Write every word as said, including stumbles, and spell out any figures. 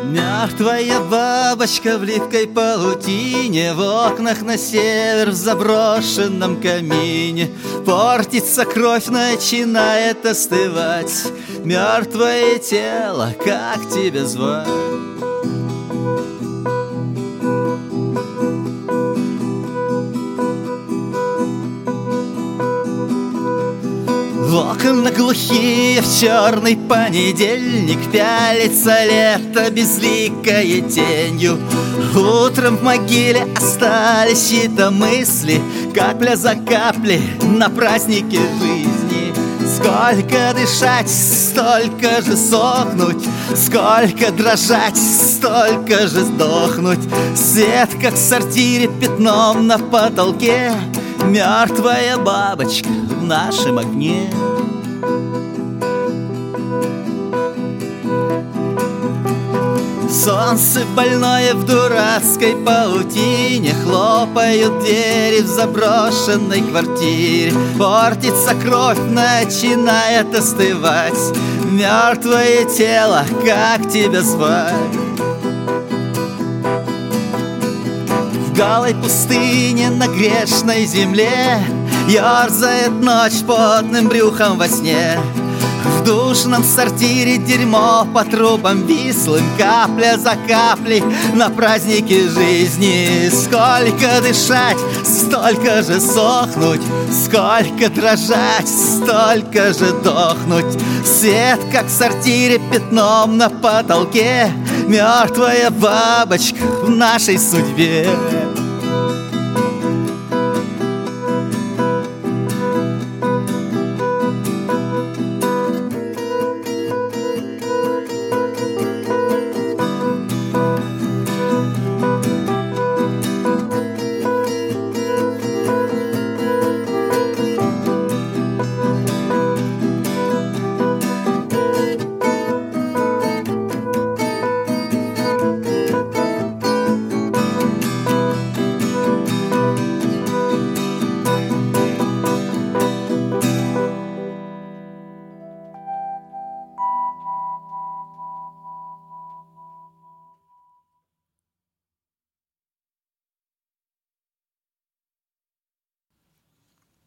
Мертвая бабочка в липкой паутине, в окнах на север в заброшенном камине. Портится кровь, начинает остывать. Мертвое тело, как тебя звать? В окна глухие в черный понедельник пялится лето безликой тенью. Утром в могиле остались чьи-то мысли, капля за каплей на празднике жизни. Сколько дышать, столько же сохнуть, сколько дрожать, столько же сдохнуть. Свет, как в сортире, пятном на потолке, мертвая бабочка в нашем окне. Солнце больное в дурацкой паутине, хлопают двери в заброшенной квартире. Портится кровь, начинает остывать. Мертвое тело, как тебя звать? В голой пустыне на грешной земле ерзает ночь потным брюхом во сне. В душном сортире дерьмо по трубам вислым, капля за каплей на празднике жизни. Сколько дышать, столько же сохнуть, сколько дрожать, столько же дохнуть. Свет, как в сортире, пятном на потолке, мертвая бабочка в нашей судьбе.